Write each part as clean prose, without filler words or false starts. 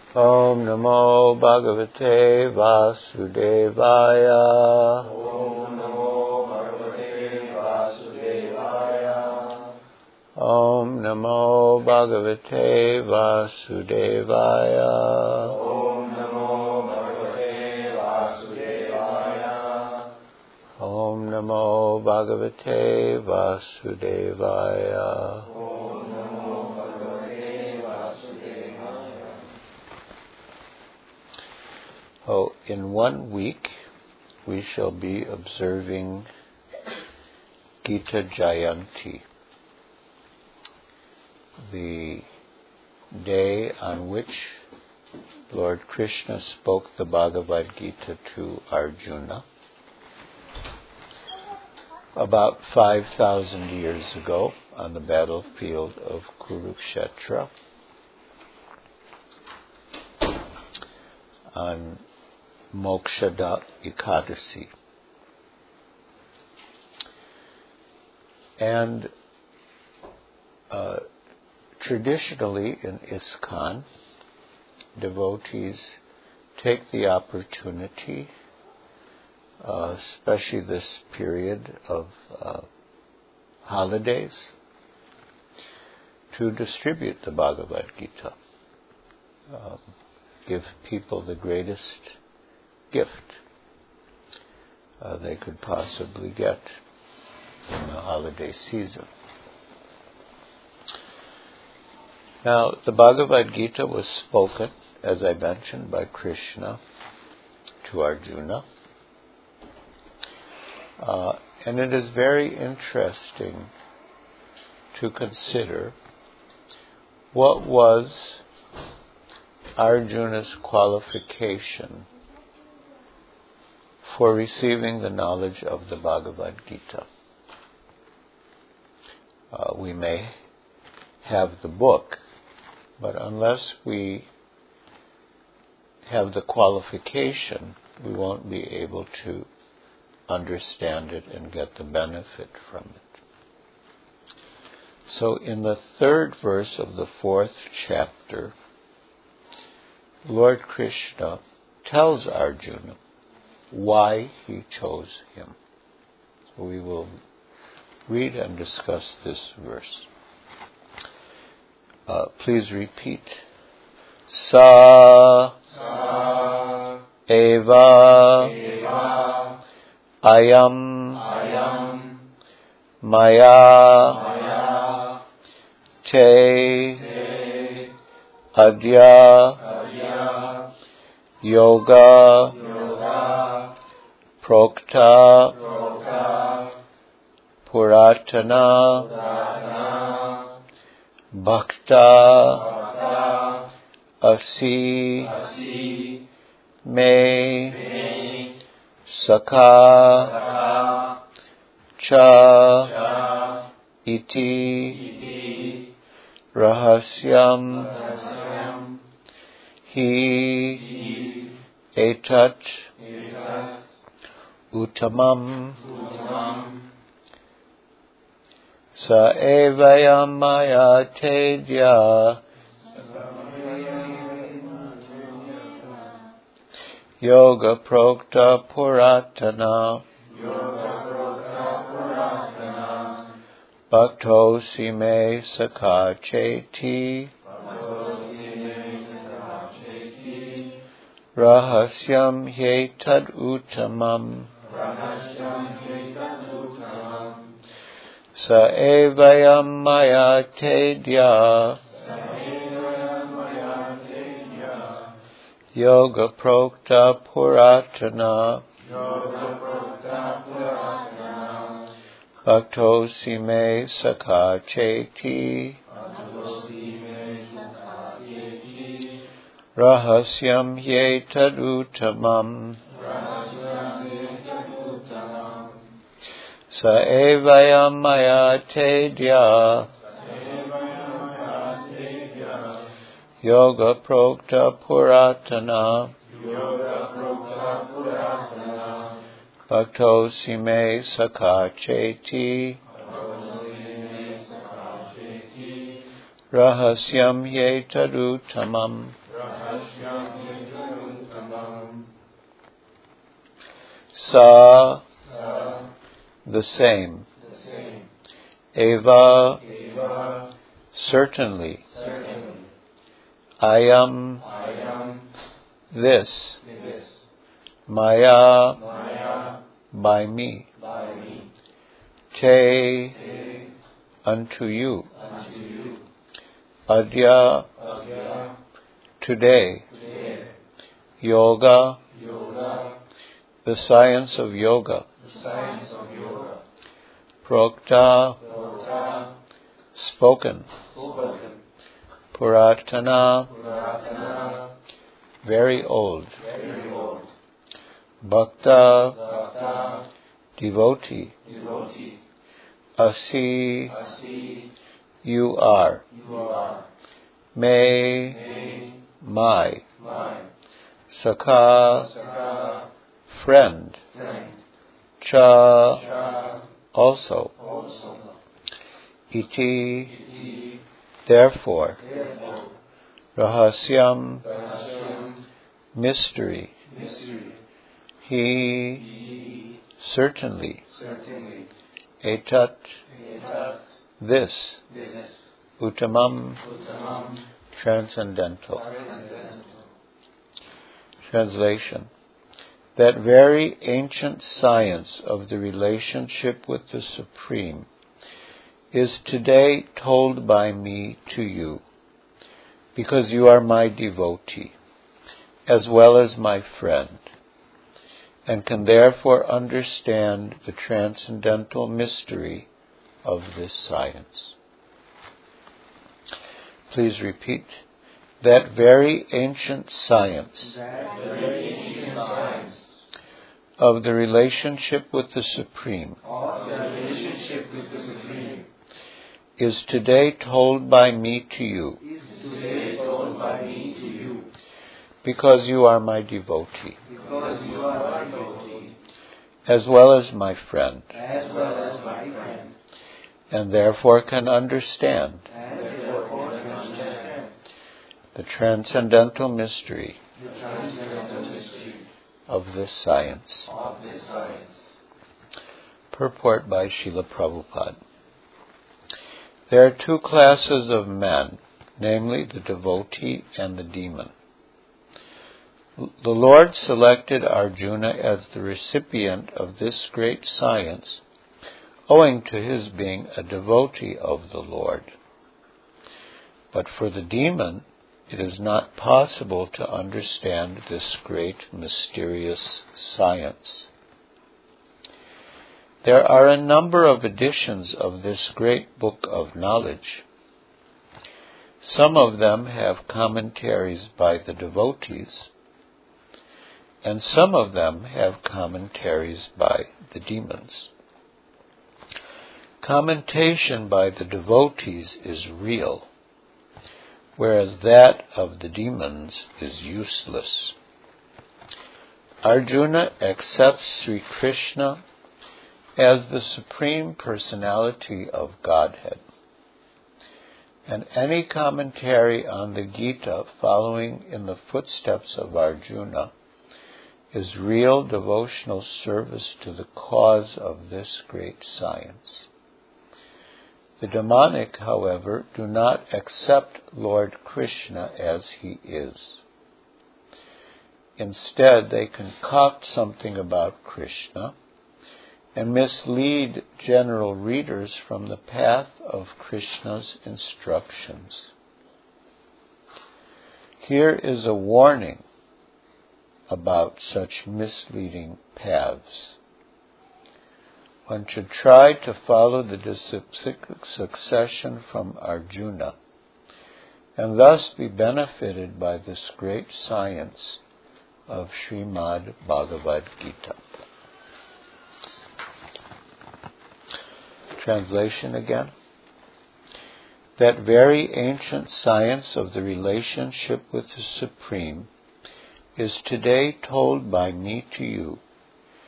Om Namo Bhagavate Vasudevaya. Om Namo Bhagavate Vasudevaya. Om Namo Bhagavate Vasudevaya. Om Namo Bhagavate Vasudevaya. Om Namo Bhagavate Vasudevaya. Om Namo Bhagavate Vasudevaya. Oh, in 1 week we shall be observing Gita Jayanti, the day on which Lord Krishna spoke the Bhagavad Gita to Arjuna about 5,000 years ago on the battlefield of Kurukshetra on Mokshada Ekadasi. And traditionally in ISKCON, devotees take the opportunity, especially this period of holidays, to distribute the Bhagavad Gita, give people the greatest gift they could possibly get in the holiday season. Now, the Bhagavad Gita was spoken, as I mentioned, by Krishna to Arjuna. And it is very interesting to consider what was Arjuna's qualification for receiving the knowledge of the Bhagavad Gita. We may have the book, but unless we have the qualification, we won't be able to understand it and get the benefit from it. So in the 3rd verse of the 4th chapter, Lord Krishna tells Arjuna why he chose him. So we will read and discuss this verse. Please repeat. Sa eva ayam maya te adya yoga prokta puratana bhakta asi me sakha cha iti rahasyam hi etat uttamam sa evayam maya tedya yoga prokta puratana bhaktosi me sakha cheti rahasyam hyetad uttamam sa evayam maya tedya yoga prokta puratana bhaktosi me sakha cheti rahasyam hyetad uttamam sa evayam maya tedya yoga prokta puratana bhaktosi me sakha cheti rahasyam hyetad uttamam Rahasyam Yajunuttamam. Sa, Sa, the same. the same. Eva, Eva, certainly. certainly. Ayam, Ayam, this. this. Maya, Maya, by me. by me. Te, Te, unto you. unto you. Adya, Agya, today. today. Yoga, Yoga, the science of yoga. the science of yoga. Prokta, Prokta, spoken. spoken. Puratana, Puratana, very old. very old. Bhakta, Bhakta, devotee. devotee. Asi, Asi, you are. you are. Me, Me, my. my. Sakha, Saka, friend. friend. Cha, Cha, also. also. Iti, Iti, therefore. therefore. Rahasyam, Rahasyam, mystery. mystery. He, He, certainly. certainly. Etat, Etat, this. this. Uttamam, Uttamam, transcendental. transcendental. Translation. That very ancient science of the relationship with the Supreme is today told by me to you, because you are my devotee, as well as my friend, and can therefore understand the transcendental mystery of this science. Please repeat. That very ancient science That very ancient science of the relationship with the Supreme of the relationship with the Supreme is today told by me to you, is today told by me to you, because you are my devotee, because you are my devotee, as well as my friend, as well as my friend, and therefore can understand and therefore can understand the transcendental mystery the transcendental mystery of this science. of this science. Purport by Srila Prabhupada. There are two classes of men, namely the devotee and the demon. The Lord selected Arjuna as the recipient of this great science, owing to his being a devotee of the Lord. But for the demon, it is not possible to understand this great mysterious science. There are a number of editions of this great book of knowledge. Some of them have commentaries by the devotees, and some of them have commentaries by the demons. Commentation by the devotees is real, whereas that of the demons is useless. Arjuna accepts Sri Krishna as the Supreme Personality of Godhead, and any commentary on the Gita following in the footsteps of Arjuna is real devotional service to the cause of this great science. The demonic, however, do not accept Lord Krishna as he is. Instead, they concoct something about Krishna and mislead general readers from the path of Krishna's instructions. Here is a warning about such misleading paths. One should try to follow the succession from Arjuna, and thus be benefited by this great science of Srimad Bhagavad Gita. Translation again. That very ancient science of the relationship with the Supreme is today told by me to you,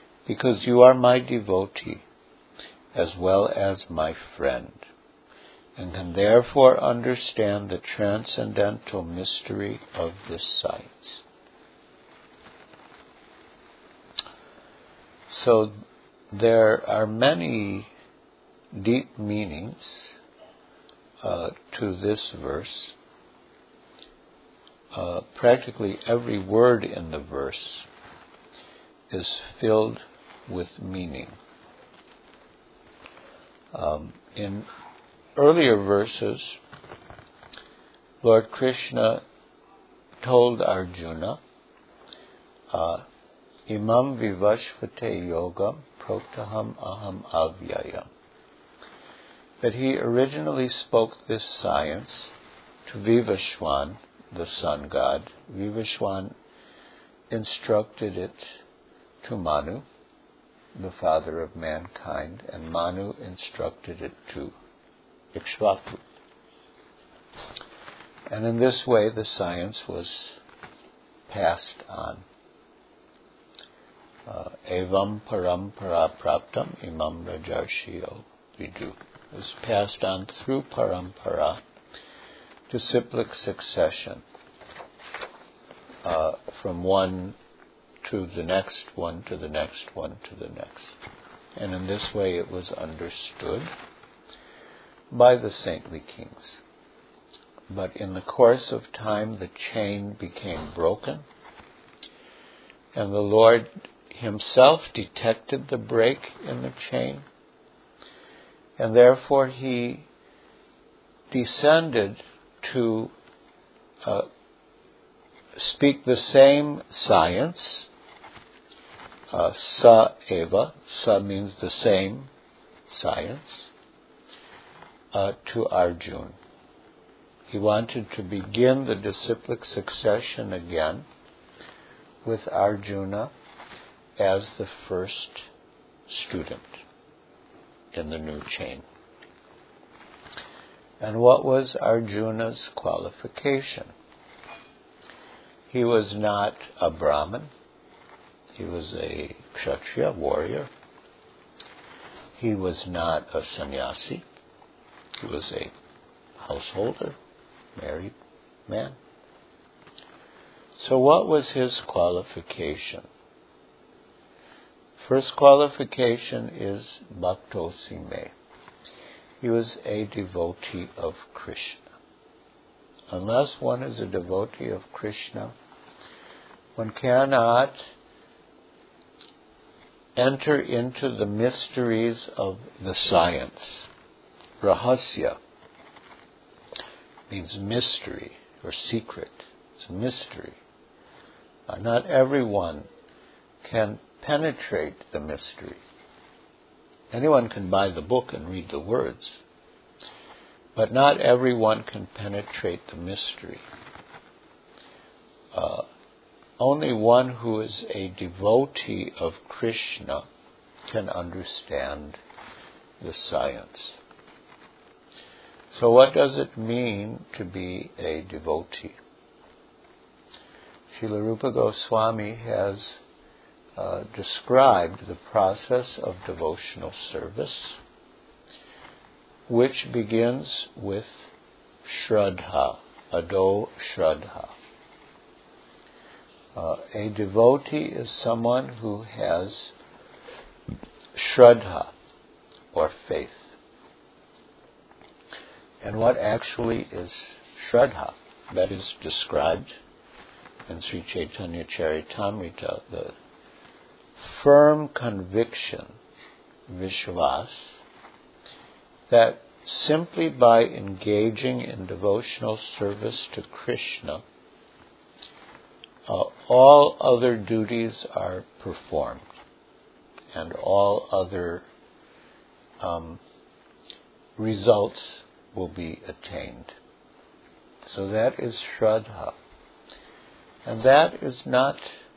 because you are my devotee, as well as my friend, and can therefore understand the transcendental mystery of this science. So there are many deep meanings to this verse. Practically every word in the verse is filled with meaning. In earlier verses, Lord Krishna told Arjuna, Imam vivashvate yogam protaham aham avyayam, that he originally spoke this science to Vivashwan, the sun god. Vivashwan instructed it to Manu, the father of mankind, and Manu instructed it to Ikshvaku. And in this way the science was passed on. Evam parampara praptam imam rajarshiyo vidu. It was passed on through parampara, disciplic succession, from one to the next, one to the next, one to the next. And in this way it was understood by the saintly kings. But in the course of time the chain became broken, and the Lord himself detected the break in the chain, and therefore he descended to speak the same science, sa eva, sa means the same science, to Arjuna. He wanted to begin the disciplic succession again with Arjuna as the first student in the new chain. And what was Arjuna's qualification? He was not a Brahmin. He was a Kshatriya, warrior. He was not a sannyasi. He was a householder, married man. So what was his qualification? First qualification is bhaktosime. He was a devotee of Krishna. Unless one is a devotee of Krishna, one cannot enter into the mysteries of the science. Rahasya means mystery or secret. It's a mystery. Not everyone can penetrate the mystery. Anyone can buy the book and read the words, but not everyone can penetrate the mystery. Only one who is a devotee of Krishna can understand the science. So what does it mean to be a devotee? Srila Rupa Goswami has described the process of devotional service, which begins with Shraddha, Ado Shraddha. A devotee is someone who has Shraddha, or faith. And what actually is Shraddha? That is described in Sri Chaitanya Charitamrita, the firm conviction, Vishwas, that simply by engaging in devotional service to Krishna, all other duties are performed and all other results will be attained. So that is Shraddha. And that is not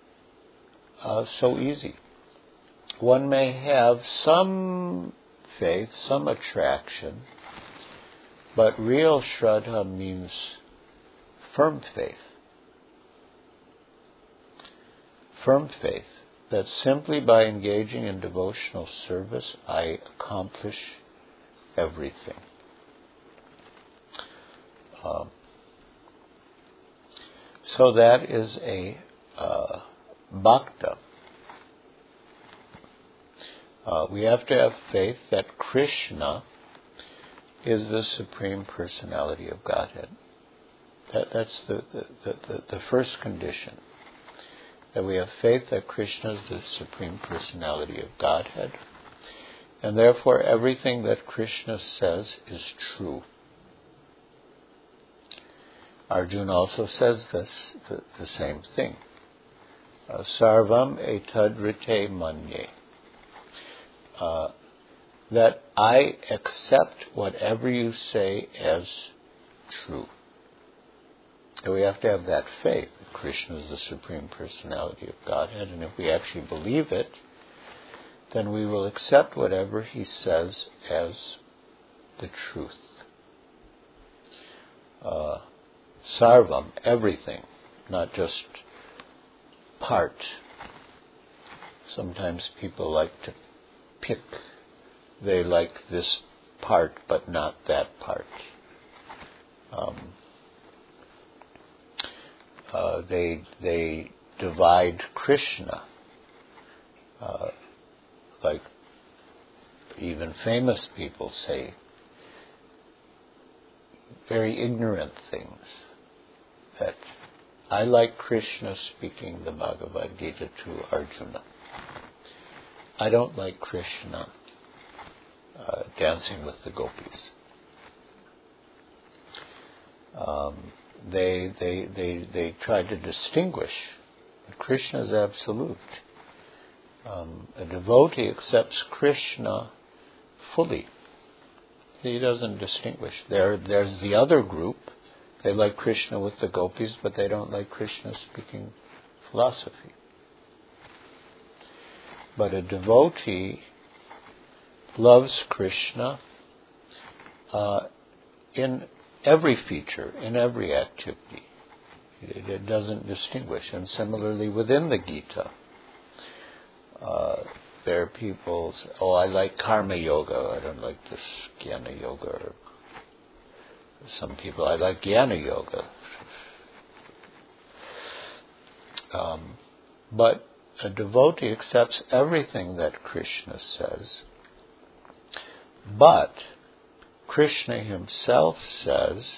so easy. One may have some faith, some attraction, but real Shraddha means firm faith. Firm faith that simply by engaging in devotional service I accomplish everything. So that is a bhakta. We have to have faith that Krishna is the Supreme Personality of Godhead. That's the first condition. That we have faith that Krishna is the Supreme Personality of Godhead, and therefore everything that Krishna says is true. Arjuna also says this, the same thing. Sarvam etad rite manye. That I accept whatever you say as true. And we have to have that faith that Krishna is the Supreme Personality of Godhead, and if we actually believe it, then we will accept whatever he says as the truth. Sarvam, everything, not just part. Sometimes people like to pick. They like this part, but not that part. They divide Krishna, like even famous people say very ignorant things. That I like Krishna speaking the Bhagavad Gita to Arjuna. I don't like Krishna dancing with the gopis. They try to distinguish. Krishna is absolute. A devotee accepts Krishna fully. He doesn't distinguish. There's the other group. They like Krishna with the gopis, but they don't like Krishna speaking philosophy. But a devotee loves Krishna in every feature, in every activity. It doesn't distinguish. And similarly, within the Gita, there are people say, I like karma yoga, I don't like this jnana yoga. Or some people, I like jnana yoga. But a devotee accepts everything that Krishna says, but Krishna himself says,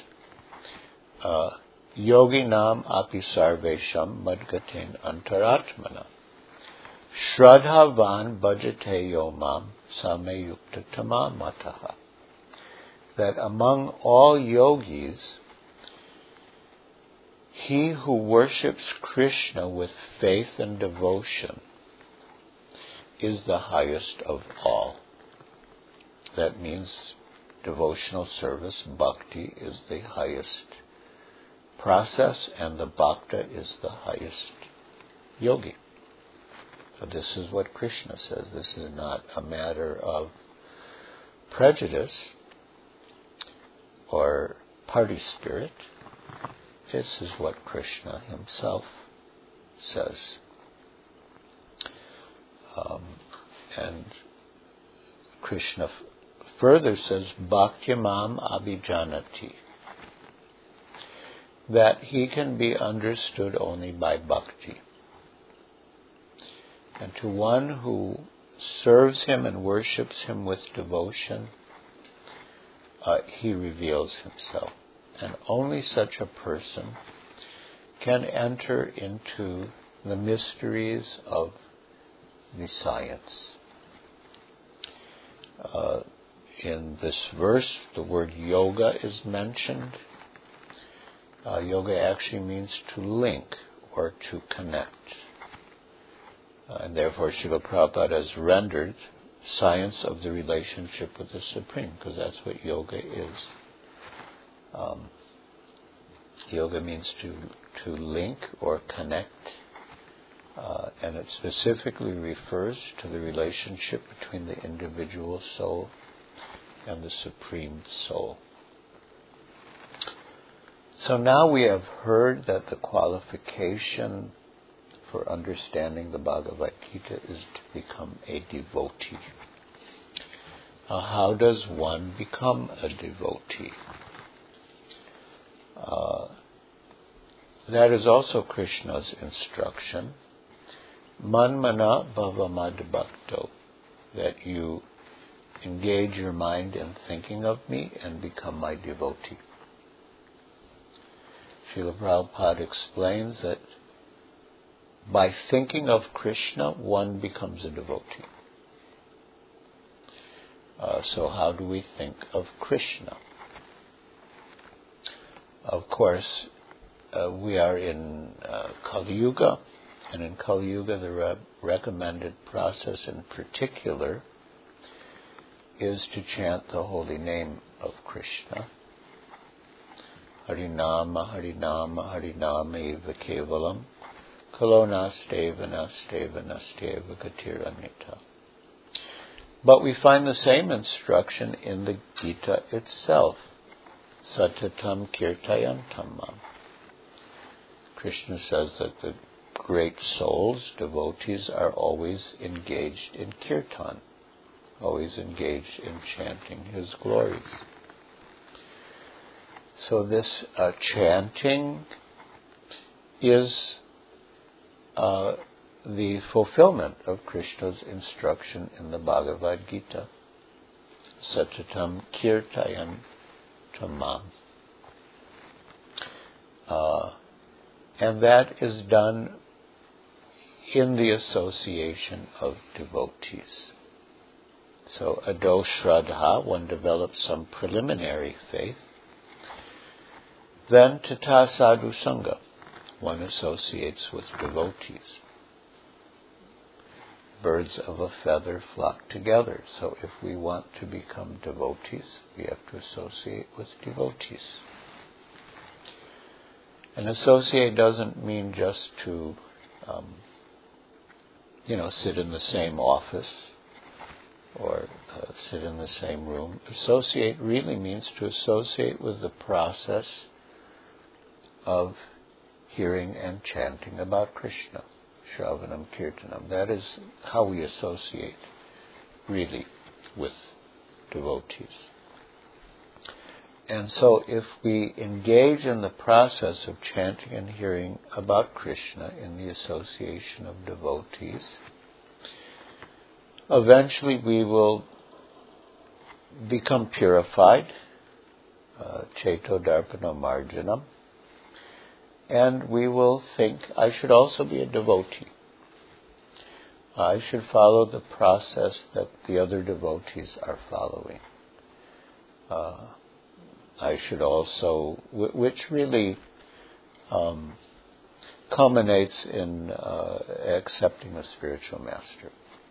Yoginam api sarvesham madgaten antaratmana Shraddhavan bhajate yomam sameyukta tamamataha. That among all yogis, he who worships Krishna with faith and devotion is the highest of all. That means devotional service, bhakti, is the highest process, and the bhakta is the highest yogi. So this is what Krishna says. This is not a matter of prejudice or party spirit. This is what Krishna himself says. And Krishna further says, Bhaktimam abhijanati, that he can be understood only by bhakti. And to one who serves him and worships him with devotion, he reveals himself. And only such a person can enter into the mysteries of the science. In this verse, the word yoga is mentioned. Yoga actually means to link or to connect. And therefore Srila Prabhupada has rendered science of the relationship with the Supreme, because that's what yoga is. Yoga means to link or connect, and it specifically refers to the relationship between the individual soul and the Supreme Soul. So now we have heard that the qualification for understanding the Bhagavad Gita is to become a devotee. Now, how does one become a devotee? That is also Krishna's instruction. Manmana bhava madbhakto, that you engage your mind in thinking of me and become my devotee. Srila Prabhupada explains that by thinking of Krishna, one becomes a devotee. So how do we think of Krishna? Of course, we are in Kali Yuga, and in Kali Yuga the recommended process in particular is to chant the holy name of Krishna. Harinama, Harinama, Harinama eva kevalam, kalo nasteva, nasteva, nasteva gatiranita. But we find the same instruction in the Gita itself. Satatam kirtayantamam. Krishna says that the great souls, devotees, are always engaged in kirtan, always engaged in chanting his glories. So this chanting is the fulfillment of Krishna's instruction in the Bhagavad Gita. Satatam kirtayan tamam. And that is done in the association of devotees. So ado shraddha, one develops some preliminary faith. Then tata sadhu sangha, one associates with devotees. Birds of a feather flock together. So if we want to become devotees, we have to associate with devotees. And associate doesn't mean just to, sit in the same office or sit in the same room. Associate really means to associate with the process of hearing and chanting about Krishna, Shravanam Kirtanam. That is how we associate really with devotees. And so if we engage in the process of chanting and hearing about Krishna in the association of devotees, eventually we will become purified, Cheto Darpana Marjanam, and we will think, I should also be a devotee. I should follow the process that the other devotees are following. I should also, which really culminates in accepting a spiritual master.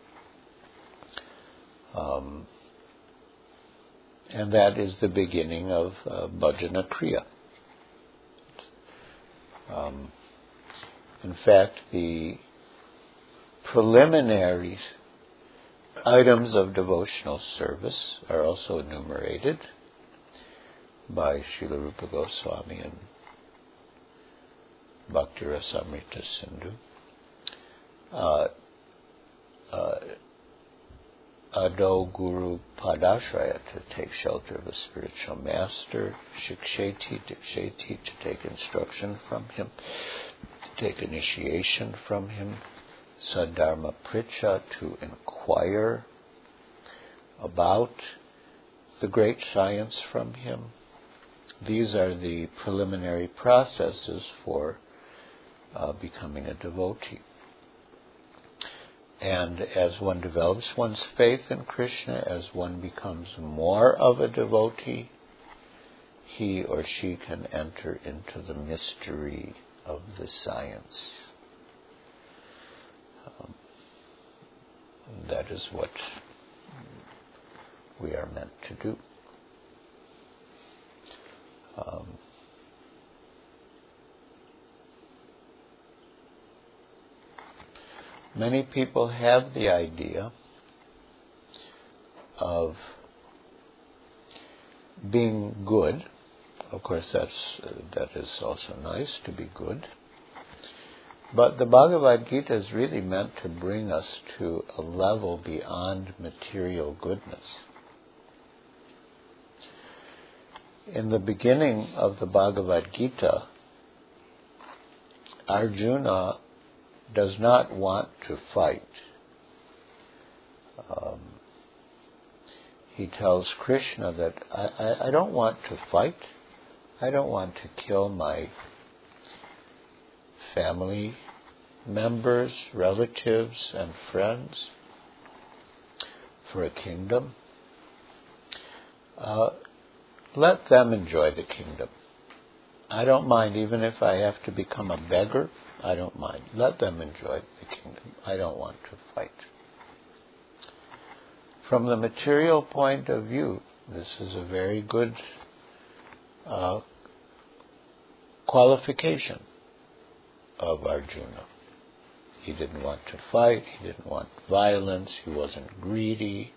And that is the beginning of bhajana kriya. In fact, the preliminary items of devotional service are also enumerated by Srila Rupa Goswami and Bhakti Rasamrita Sindhu. Ado Guru Padashraya, to take shelter of a spiritual master. Shiksheti, Diksheti, to take instruction from him, to take initiation from him. Sadharma Pricha, to inquire about the great science from him. These are the preliminary processes for becoming a devotee. And as one develops one's faith in Krishna, as one becomes more of a devotee, he or she can enter into the mystery of the science. That is what we are meant to do. Many people have the idea of being good. Of course, that is also nice, to be good. But the Bhagavad Gita is really meant to bring us to a level beyond material goodness. In the beginning of the Bhagavad Gita, Arjuna does not want to fight. He tells Krishna that I don't want to fight. I don't want to kill my family members, relatives, and friends for a kingdom. Let them enjoy the kingdom. I don't mind, even if I have to become a beggar, I don't mind. Let them enjoy the kingdom. I don't want to fight. From the material point of view, this is a very good qualification of Arjuna. He didn't want to fight, he didn't want violence, he wasn't greedy,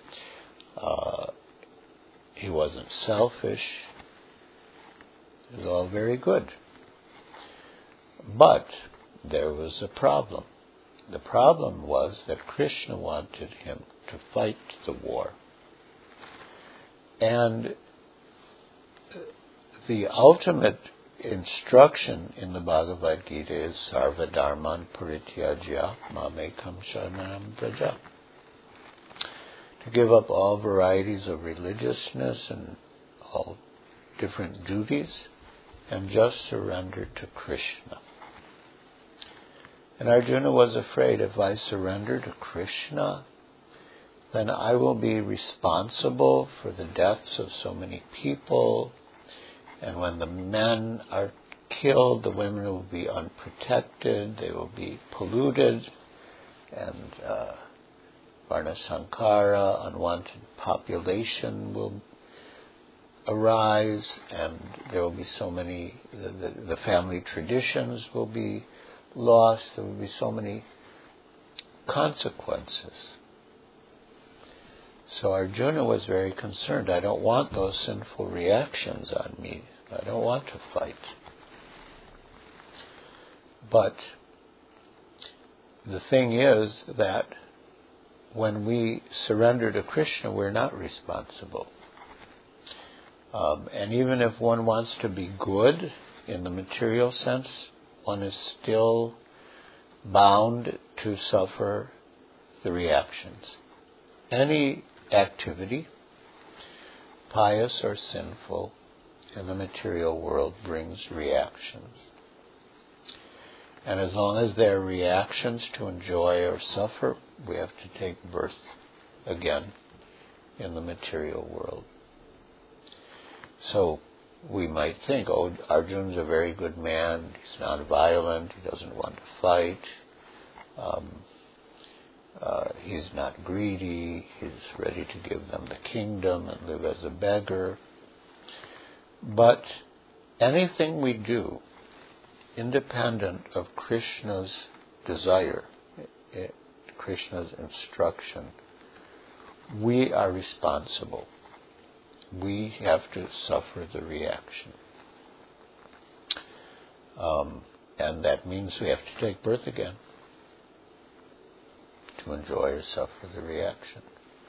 he wasn't selfish. It was all very good. But there was a problem. The problem was that Krishna wanted him to fight the war. And the ultimate instruction in the Bhagavad Gita is Sarva Dharman Parityajya Mamekam Sharanam Vraja. To give up all varieties of religiousness and all different duties and just surrender to Krishna. And Arjuna was afraid, if I surrender to Krishna, then I will be responsible for the deaths of so many people, and when the men are killed, the women will be unprotected, they will be polluted, and Varnasankara, unwanted population will arise, and there will be so many, the family traditions will be lost, there will be so many consequences. So Arjuna was very concerned. I don't want those sinful reactions on me. I don't want to fight. But the thing is that when we surrender to Krishna, we're not responsible. And even if one wants to be good in the material sense, one is still bound to suffer the reactions. Any activity, pious or sinful, in the material world brings reactions. And as long as there are reactions to enjoy or suffer, we have to take birth again in the material world. So we might think, oh, Arjuna's a very good man, he's not violent, he doesn't want to fight, he's not greedy, he's ready to give them the kingdom and live as a beggar. But anything we do, independent of Krishna's desire, Krishna's instruction, we are responsible. We have to suffer the reaction. And that means we have to take birth again to enjoy or suffer the reaction.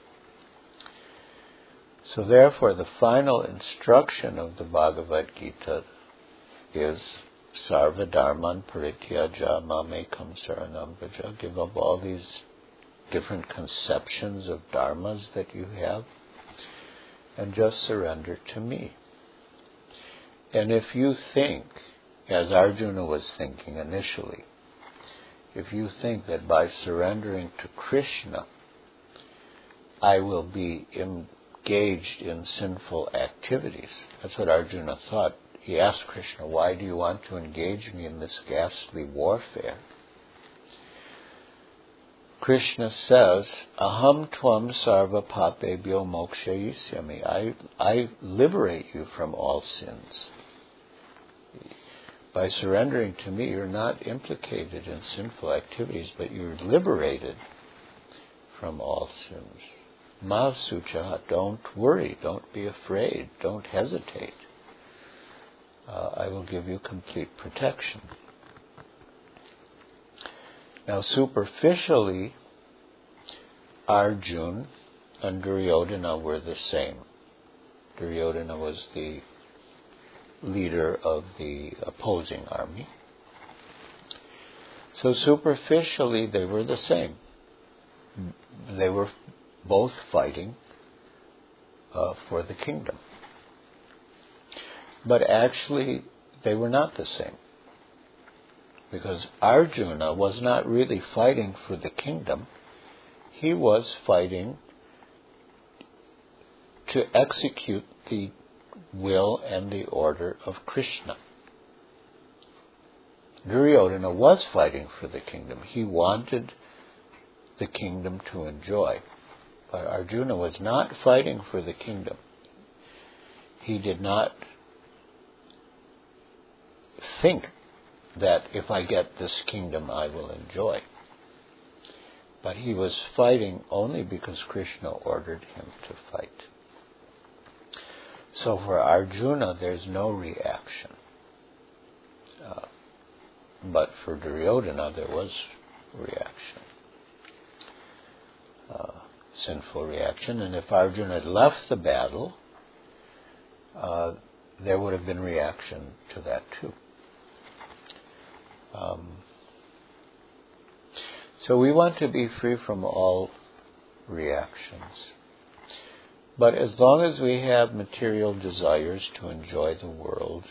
So therefore, the final instruction of the Bhagavad Gita is Sarva Dharman Parityaja Mamekam Saranam Vraja. Give up all these different conceptions of dharmas that you have and just surrender to me. And if you think, as Arjuna was thinking initially, if you think that by surrendering to Krishna, I will be engaged in sinful activities. That's what Arjuna thought. He asked Krishna, why do you want to engage me in this ghastly warfare? Krishna says, Aham tvam sarva papebhyo mokshayisyami. I liberate you from all sins. By surrendering to me, you're not implicated in sinful activities, but you're liberated from all sins. Ma sucha, don't worry, don't be afraid, don't hesitate. I will give you complete protection. Now, superficially, Arjuna and Duryodhana were the same. Duryodhana was the leader of the opposing army. So superficially they were the same. They were both fighting for the kingdom. But actually they were not the same. Because Arjuna was not really fighting for the kingdom. He was fighting to execute the will and the order of Krishna. Duryodhana was fighting for the kingdom. He wanted the kingdom to enjoy. But Arjuna was not fighting for the kingdom. He did not think that if I get this kingdom I will enjoy. But he was fighting only because Krishna ordered him to fight. So for Arjuna there's no reaction. But for Duryodhana there was reaction. Sinful reaction. And if Arjuna had left the battle, there would have been reaction to that too. So we want to be free from all reactions. But as long as we have material desires to enjoy the world,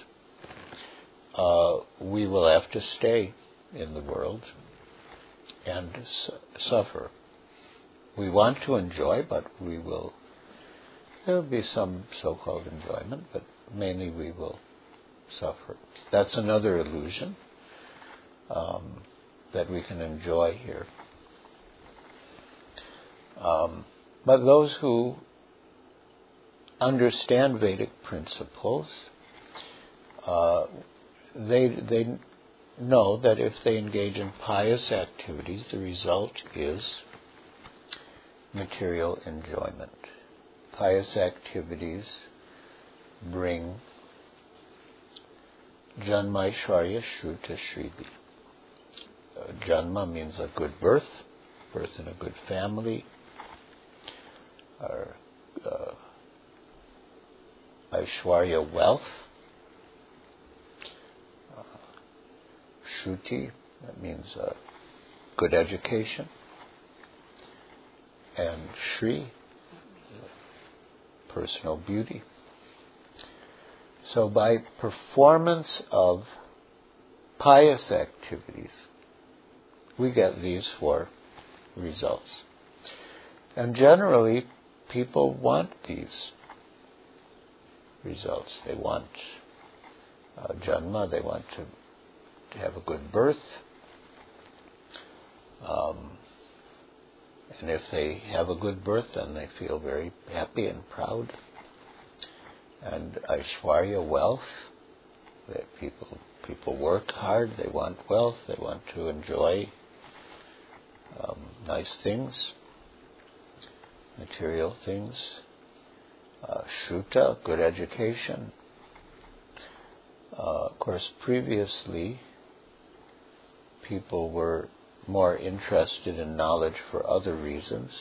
we will have to stay in the world and suffer. We want to enjoy, but there will be some so-called enjoyment, but mainly we will suffer. That's another illusion that we can enjoy here. But those who understand Vedic principles, they know that if they engage in pious activities, the result is material enjoyment. Pious activities bring Janma Aishwarya Shruta Shribi. Janma means a good birth in a good family, or Aishwarya, wealth, Shruti, that means good education, and Shri, personal beauty. So by performance of pious activities, we get these four results. And generally, people want these results. They want Janma, they want to have a good birth. And if they have a good birth, then they feel very happy and proud. And Aishwarya, wealth, that people work hard, they want wealth, they want to enjoy nice things, material things. Shruta, good education. Of course, previously, people were more interested in knowledge for other reasons.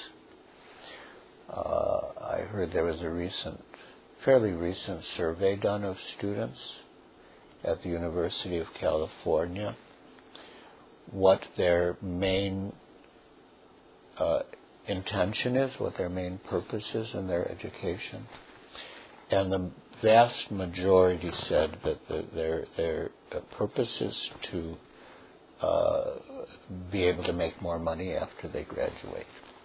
I heard there was a fairly recent survey done of students at the University of California, what their main intention is, what their main purpose is in their education. And the vast majority said that their purpose is to be able to make more money after they graduate.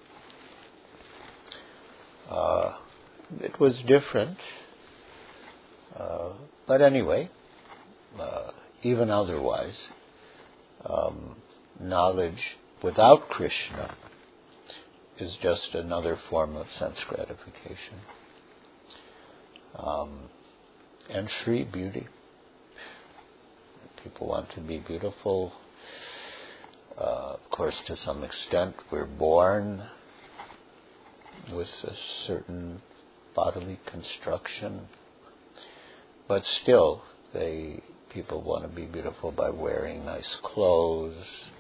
It was different, but anyway, even otherwise, knowledge without Krishna is just another form of sense gratification. And Shri, beauty. People want to be beautiful. Of course, to some extent, we're born with a certain bodily construction, but still, people want to be beautiful by wearing nice clothes,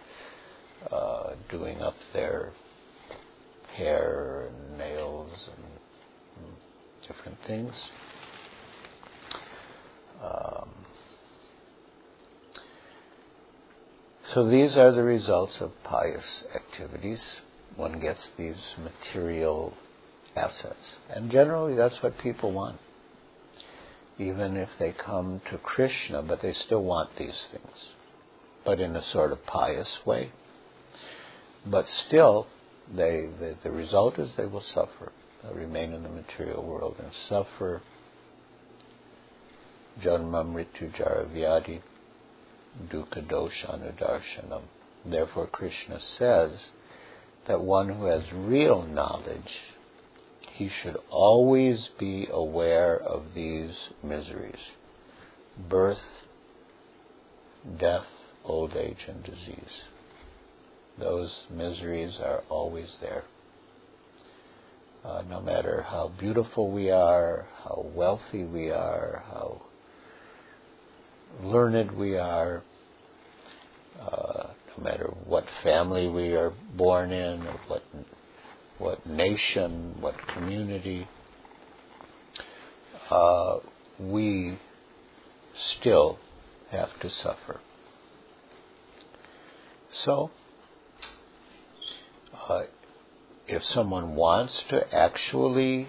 doing up their hair and nails and different things. So these are the results of pious activities. One gets these material assets. And generally that's what people want. Even if they come to Krishna, but they still want these things. But in a sort of pious way. But still, the result is they will suffer. They'll remain in the material world and suffer. Janma mrityu jara vyadi dukkha dosha anudarshanam. Therefore Krishna says that one who has real knowledge, he should always be aware of these miseries: birth, death, old age, and disease. Those miseries are always there. No matter how beautiful we are, how wealthy we are, how learned we are, no matter what family we are born in, or what nation, what community, we still have to suffer. So, if someone wants to actually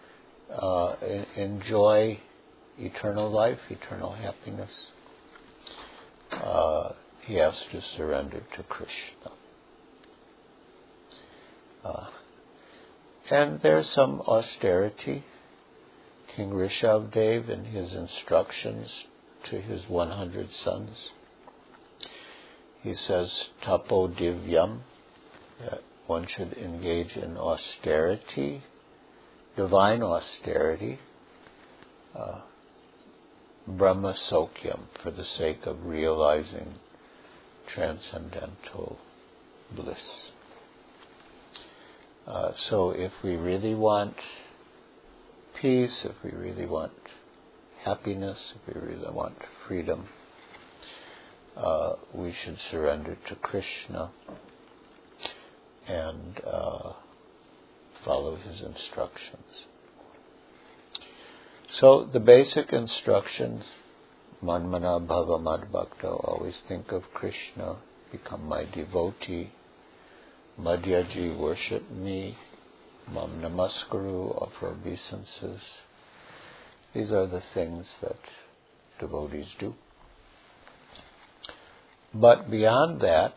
enjoy eternal life, eternal happiness, he has to surrender to Krishna. And there's some austerity. King Rishabdev, in his instructions to his 100 sons, he says, tapo divyam, that one should engage in austerity, divine austerity, Brahma Sokyam, for the sake of realizing transcendental bliss. So if we really want peace, if we really want happiness, if we really want freedom, we should surrender to Krishna and follow his instructions. So the basic instructions: Manmana bhava madbhakto, always think of Krishna, become my devotee. Madhyaji, worship me. Mam namaskaru, offer obeisances. These are the things that devotees do. But beyond that,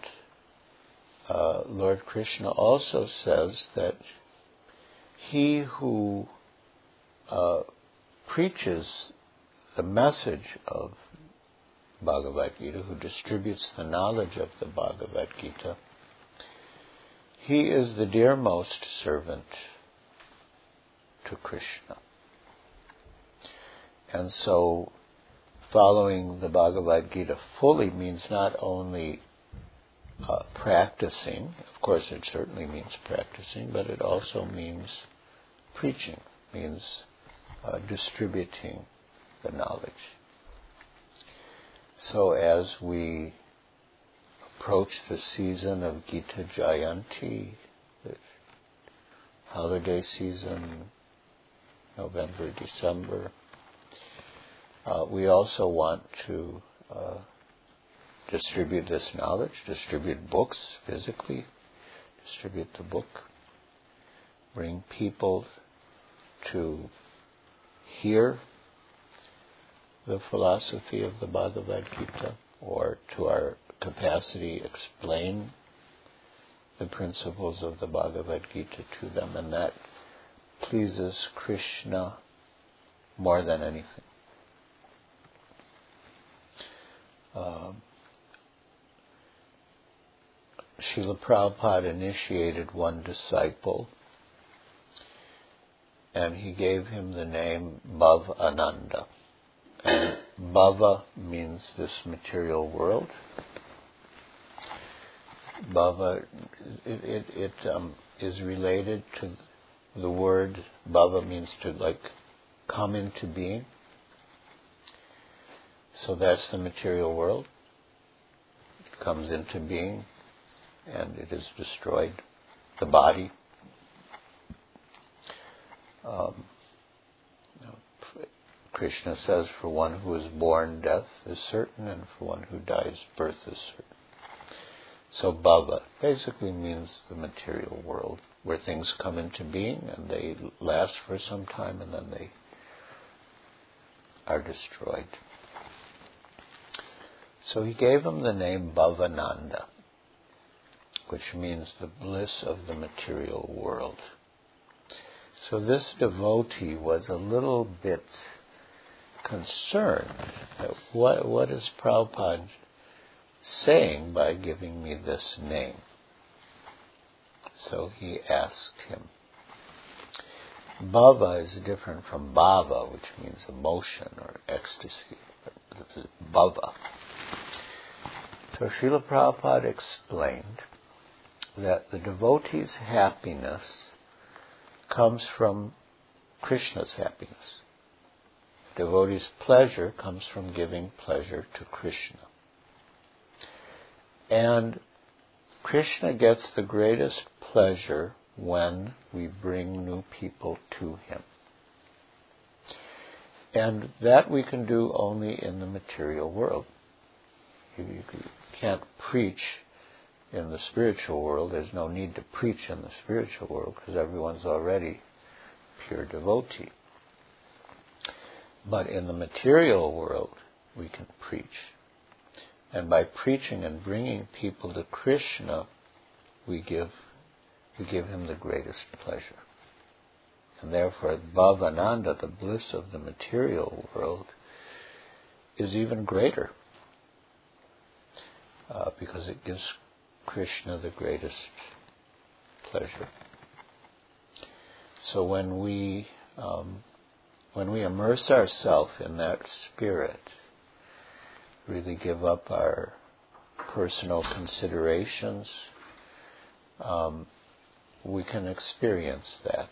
Lord Krishna also says that he who preaches the message of Bhagavad Gita, who distributes the knowledge of the Bhagavad Gita, he is the dearmost servant to Krishna. And so following the Bhagavad Gita fully means not only practicing, of course it certainly means practicing, but it also means preaching, means distributing the knowledge. So as we approach the season of Gita Jayanti, the holiday season, November, December, we also want to distribute this knowledge, distribute books physically, distribute the book, bring people to hear the philosophy of the Bhagavad Gita, or to our capacity explain the principles of the Bhagavad Gita to them, and that pleases Krishna more than anything. Srila Prabhupada initiated one disciple, and he gave him the name Bhav Ananda. And Bhava means this material world. Bhava, it is related to the word Bhava, means to come into being. So that's the material world. It comes into being and it is destroyed. The body. Krishna says, for one who is born, death is certain, and for one who dies, birth is certain. So bhava basically means the material world, where things come into being and they last for some time and then they are destroyed. So he gave him the name Bhavananda, which means the bliss of the material world. So this devotee was a little bit concerned at what is Prabhupada saying by giving me this name. So he asked him. Bhava is different from bhava, which means emotion or ecstasy. Bhava. So Srila Prabhupada explained that the devotee's happiness comes from Krishna's happiness. Devotee's pleasure comes from giving pleasure to Krishna. And Krishna gets the greatest pleasure when we bring new people to him. And that we can do only in the material world. You can't preach in the spiritual world. There's no need to preach in the spiritual world because everyone's already pure devotee. But in the material world, we can preach. And by preaching and bringing people to Krishna, we give him the greatest pleasure. And therefore, Bhavananda, the bliss of the material world, is even greater. Because it gives Krishna the greatest pleasure. So when we immerse ourselves in that spirit, really give up our personal considerations, we can experience that.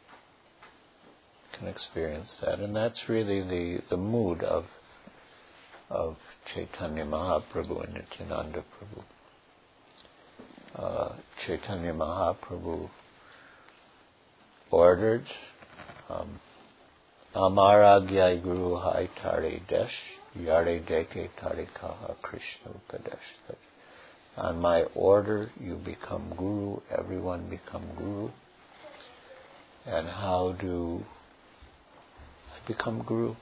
And that's really the mood of Chaitanya Mahaprabhu and Nityananda Prabhu. Chaitanya Mahaprabhu ordered Amaragyai Guru Hai Tare Desh Yare Deke Tare Kaha Krishna Upadesh. On my order you become Guru, everyone become Guru. And how do I become Guru?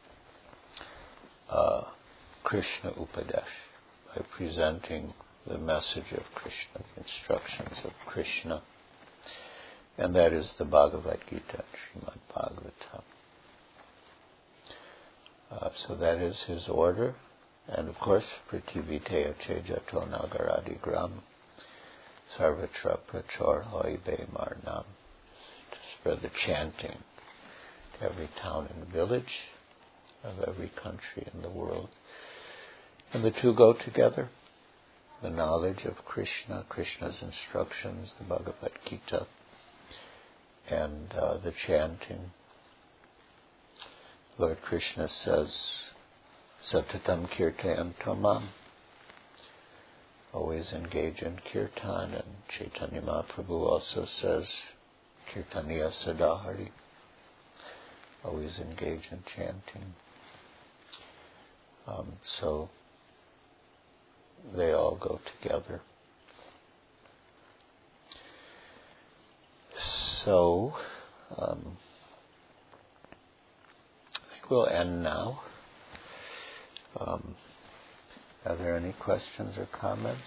Krishna Upadesh, by presenting the message of Krishna, the instructions of Krishna. And that is the Bhagavad Gita, Srimad Bhagavatam. So that is his order. And of course, Prativiteya Chejato Nagaradi Gram Sarvatra Prachor Hoi Be Marnam. To spread the chanting to every town and village of every country in the world. And the two go together. The knowledge of Krishna, Krishna's instructions, the Bhagavad Gita, and the chanting. Lord Krishna says, Satatam Kirtan Tamam. Always engage in kirtan. And Chaitanya Mahaprabhu also says, Kirtaniya Sadahari. Always engage in chanting. So they all go together. So I think we'll end now. Are there any questions or comments?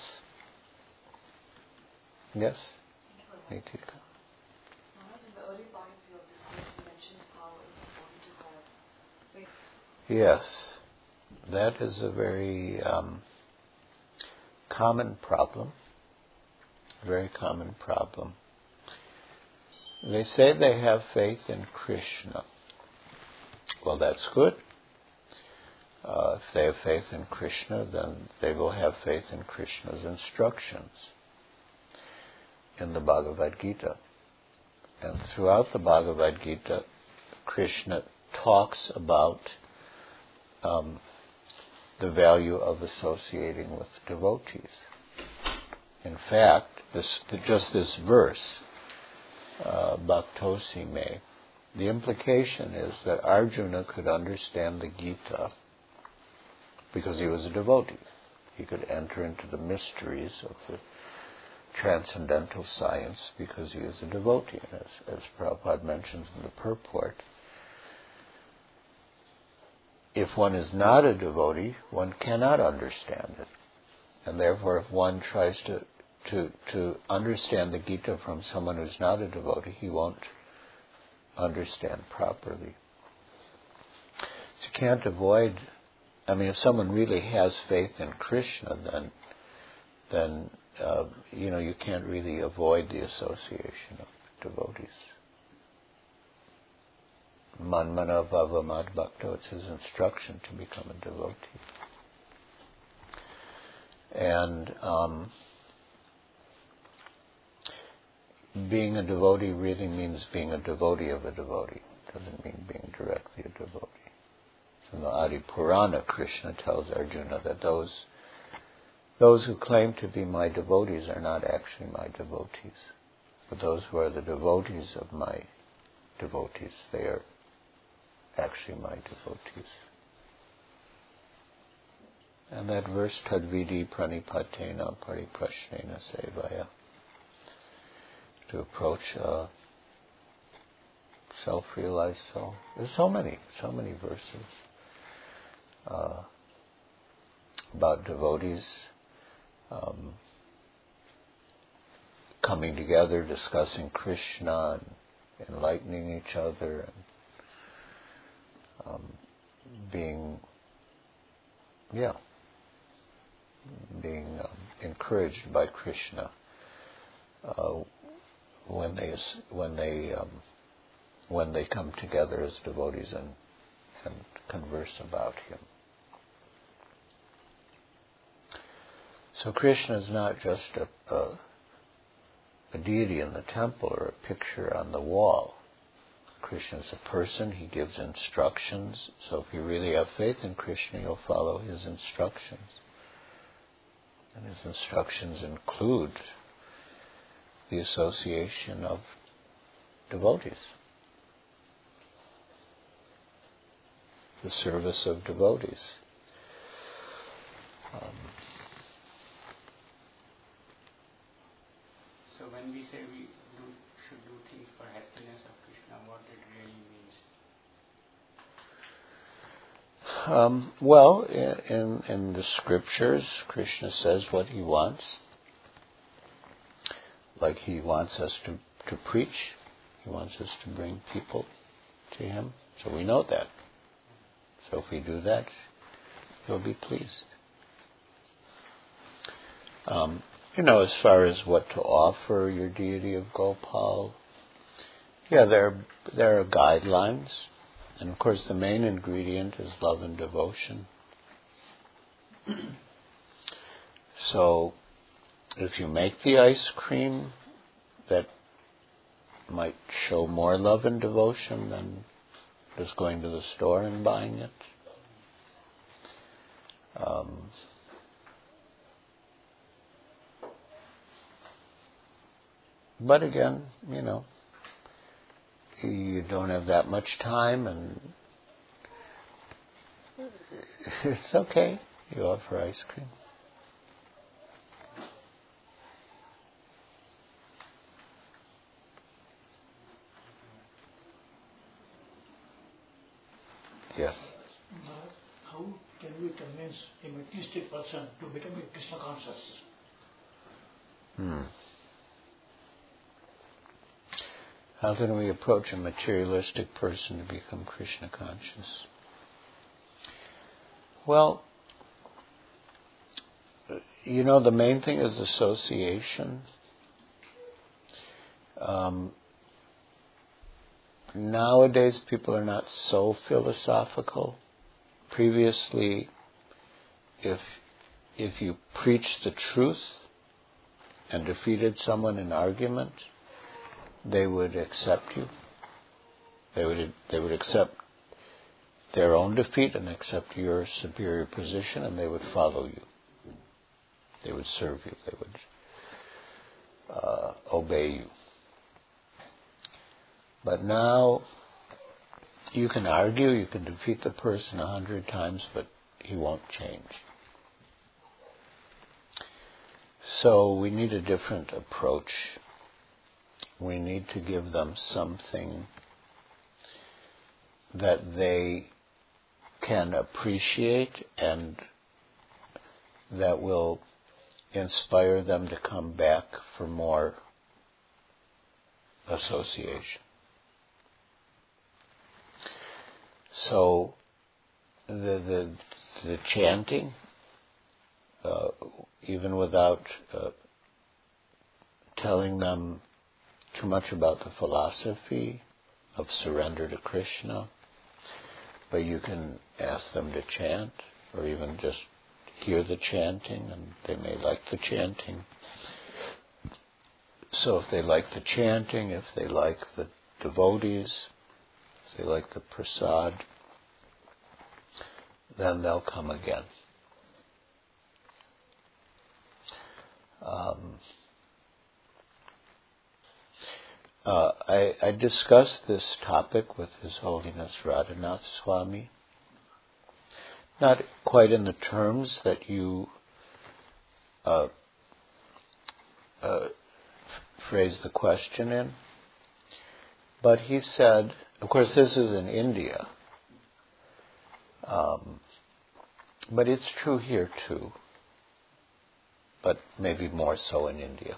Yes? Nitika. In the early part of your discourse, you mentioned how it's important to have faith. Yes, that is a very common problem. Very common problem. They say they have faith in Krishna. Well, that's good. If they have faith in Krishna, then they will have faith in Krishna's instructions in the Bhagavad Gita. And throughout the Bhagavad Gita, Krishna talks about the value of associating with devotees. In fact, just this verse, Bhaktosi me, the implication is that Arjuna could understand the Gita because he was a devotee. He could enter into the mysteries of the transcendental science because he is a devotee. And as Prabhupada mentions in the purport, if one is not a devotee, one cannot understand it. And therefore, if one tries to understand the Gita from someone who's not a devotee, he won't understand properly. So you can't avoid, if someone really has faith in Krishna, then you can't really avoid the association of devotees. Manmana bhava mad bhakto, it's his instruction to become a devotee. And being a devotee really means being a devotee of a devotee. It doesn't mean being directly a devotee. So in the Adi Purana, Krishna tells Arjuna that those who claim to be my devotees are not actually my devotees. But those who are the devotees of my devotees, they are actually my devotees. And that verse, Tadvidi pranipatena pariprashnena sevaya, to approach a self-realized soul. There's so many verses about devotees coming together, discussing Krishna, and enlightening each other, and being encouraged by Krishna when they come together as devotees and converse about him. So Krishna is not just a deity in the temple or a picture on the wall. Krishna is a person. He gives instructions. So if you really have faith in Krishna, you'll follow his instructions. And his instructions include the association of devotees, the service of devotees. So when we say we should do things for happiness of Krishna, what it really means? In the scriptures, Krishna says what he wants. Like he wants us to preach. He wants us to bring people to him. So we know that. So if we do that, he'll be pleased. As far as what to offer your deity of Gopal, there are guidelines. And of course the main ingredient is love and devotion. So if you make the ice cream that might show more love and devotion than just going to the store and buying it. But again, you don't have that much time, and it's okay. You offer ice cream. Yes. How can we convince a materialistic person to become a Krishna conscious? How can we approach a materialistic person to become Krishna conscious? Well, the main thing is association. Nowadays, people are not so philosophical. Previously, if you preached the truth and defeated someone in argument, they would accept you. They would accept their own defeat and accept your superior position, and they would follow you. They would serve you. They would obey you. But now, You can argue, you can defeat the person 100 times, but he won't change. So we need a different approach. We need to give them something that they can appreciate and that will inspire them to come back for more association. So the chanting, even without telling them too much about the philosophy of surrender to Krishna, but you can ask them to chant, or even just hear the chanting, and they may like the chanting. So if they like the chanting, if they like the devotees, if they like the prasad, then they'll come again. I discussed this topic with His Holiness Radhanath Swami, not quite in the terms that you phrased the question in, but he said, of course this is in India, but it's true here too, but maybe more so in India,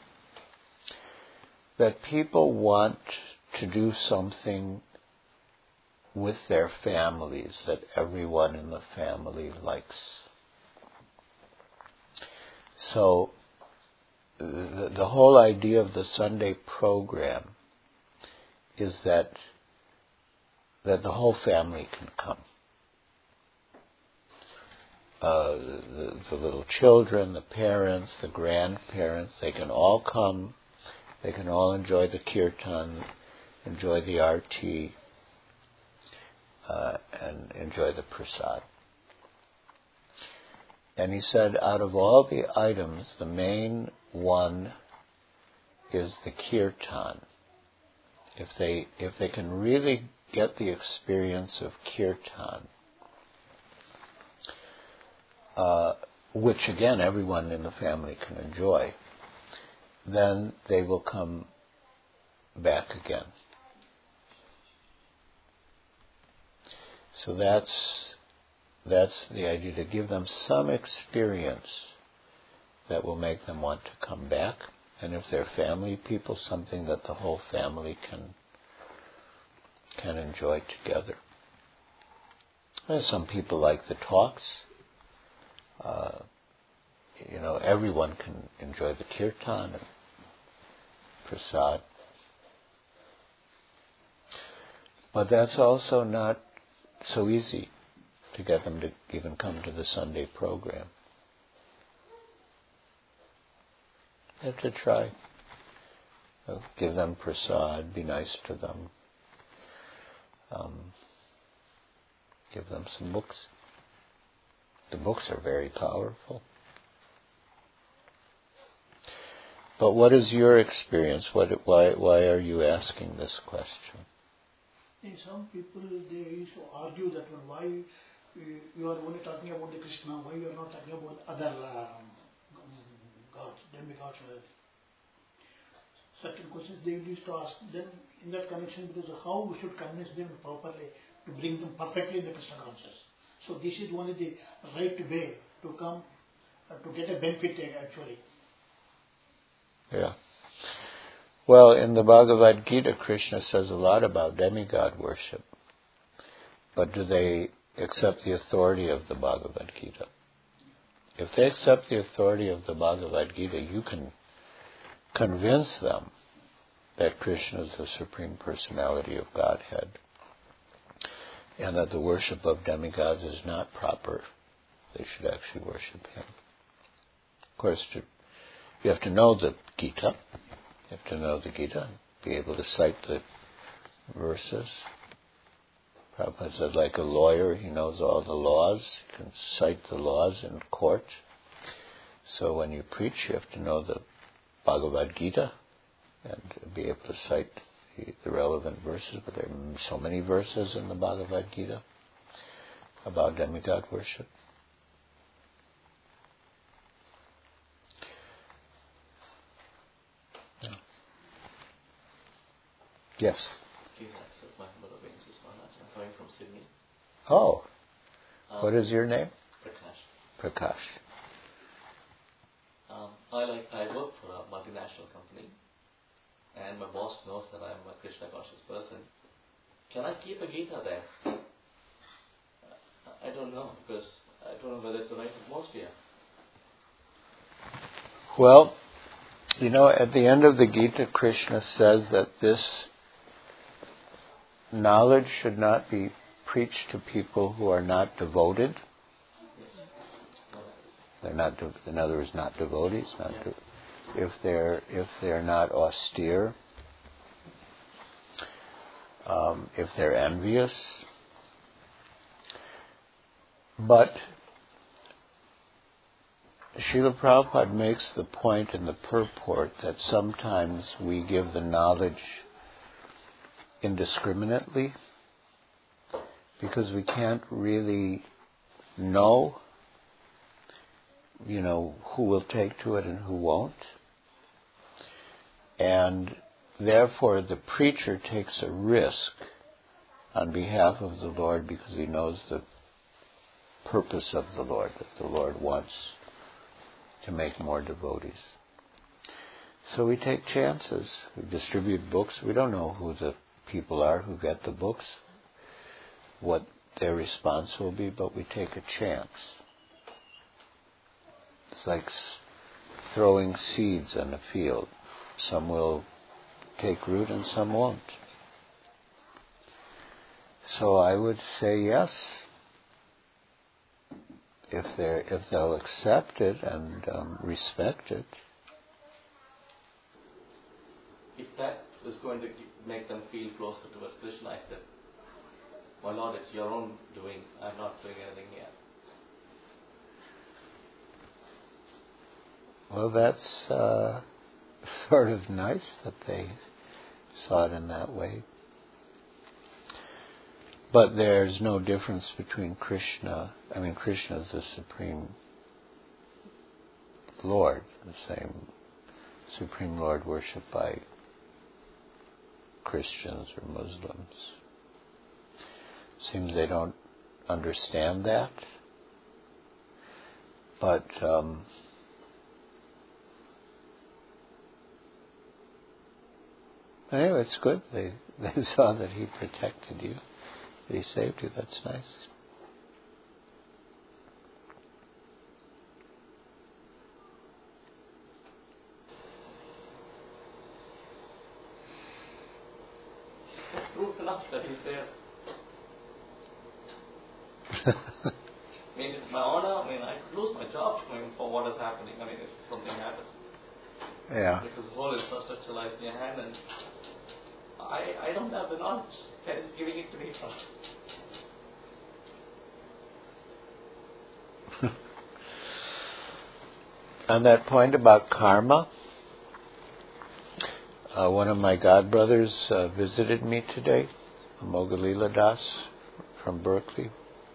that people want to do something with their families that everyone in the family likes. So the whole idea of the Sunday program is that the whole family can come. The little children, the parents, the grandparents, they can all come. They can all enjoy the kirtan, enjoy the arti, and enjoy the prasad. And he said, out of all the items, the main one is the kirtan. If they can really get the experience of kirtan, which again everyone in the family can enjoy, then they will come back again. So that's the idea, to give them some experience that will make them want to come back. And if they're family people, something that the whole family can enjoy together. And some people like the talks. Everyone can enjoy the kirtan and prasad. But that's also not so easy to get them to even come to the Sunday program. You have to try. Give them prasad, be nice to them. Give them some books. The books are very powerful. But what is your experience? Why are you asking this question? Some people, they used to argue that why you are only talking about the Krishna, why you are not talking about other gods, demigods. Certain questions they used to ask them in that connection, because of how we should convince them properly to bring them perfectly in the Krishna consciousness. So this is only the right way to come to get a benefit actually. Yeah. Well, in the Bhagavad Gita, Krishna says a lot about demigod worship. But do they accept the authority of the Bhagavad Gita? If they accept the authority of the Bhagavad Gita, you can convince them that Krishna is the Supreme Personality of Godhead, and that the worship of demigods is not proper. They should actually worship Him. Of course, you have to know the Gita. You have to know the Gita and be able to cite the verses. Prabhupada said, like a lawyer, he knows all the laws. He can cite the laws in court. So when you preach, you have to know the Bhagavad Gita and be able to cite the relevant verses, but there are so many verses in the Bhagavad Gita about demigod worship. Yeah. Yes. Please accept my humble obeisances, Maharaj. I'm coming from Sydney. Oh. What is your name? Prakash. Prakash. I work for a multinational company, and my boss knows that I'm a Krishna conscious person. Can I keep a Gita there? I don't know, because I don't know whether it's the right atmosphere. Well, at the end of the Gita, Krishna says that this knowledge should not be preached to people who are not devoted. They're not, in other words, not devotees. If they're not austere, if they're envious. But Srila Prabhupada makes the point in the purport that sometimes we give the knowledge indiscriminately because we can't really know, who will take to it and who won't. And therefore the preacher takes a risk on behalf of the Lord because he knows the purpose of the Lord, that the Lord wants to make more devotees. So we take chances. We distribute books. We don't know who the people are who get the books, what their response will be, but we take a chance. It's like throwing seeds in a field. Some will take root and some won't. So I would say yes. If they'll accept it and respect it. If that is going to make them feel closer towards Krishna, I said, my Lord, it's your own doing. I'm not doing anything yet. Well, that's sort of nice that they saw it in that way. But there's no difference between Krishna. Krishna is the Supreme Lord, the same Supreme Lord worshipped by Christians or Muslims. Seems they don't understand that. But anyway, it's good. They saw that he protected you, that he saved you. That's nice. It's proof enough that he's there. It's my honor. I could lose my job for what is happening. If something happens. Yeah. Because the whole infrastructure lies in your hand, and I don't have the knowledge. God is giving it to me first. On that point about karma, one of my godbrothers visited me today, Mogalila Das from Berkeley.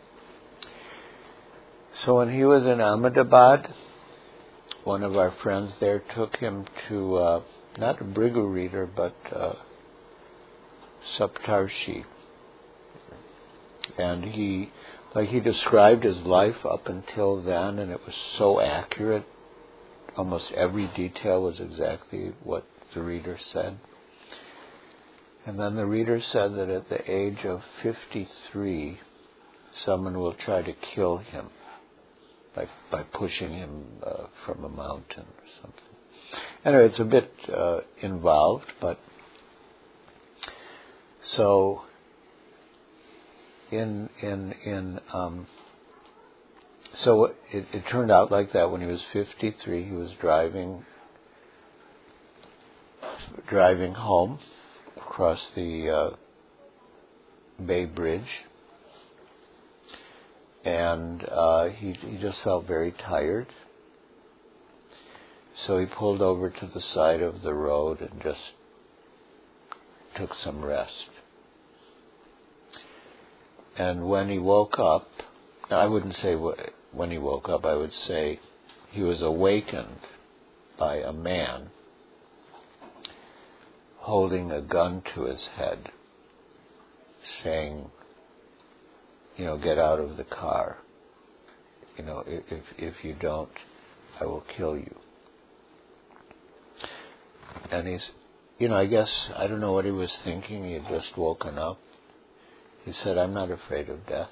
So when he was in Ahmedabad, one of our friends there took him to, not a Brigu reader, but Saptarshi. And he described his life up until then, and it was so accurate. Almost every detail was exactly what the reader said. And then the reader said that at the age of 53, someone will try to kill him by pushing him from a mountain or something. Anyway, it's a bit involved, but so so it turned out like that. When he was 53, he was driving home across the Bay Bridge, and he just felt very tired. So he pulled over to the side of the road and just took some rest. And when he woke up, I wouldn't say when he woke up, I would say he was awakened by a man holding a gun to his head, saying, get out of the car. If you don't, I will kill you. And he's, I guess, I don't know what he was thinking. He had just woken up. He said, I'm not afraid of death.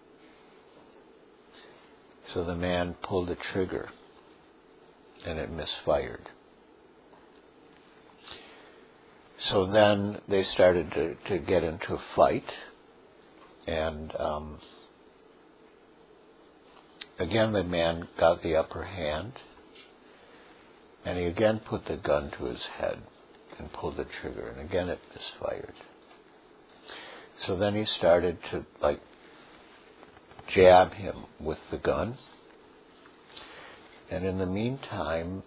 So the man pulled the trigger, and it misfired. So then they started to get into a fight, and again the man got the upper hand, and he again put the gun to his head and pulled the trigger, and again it misfired. So then he started to jab him with the gun, and in the meantime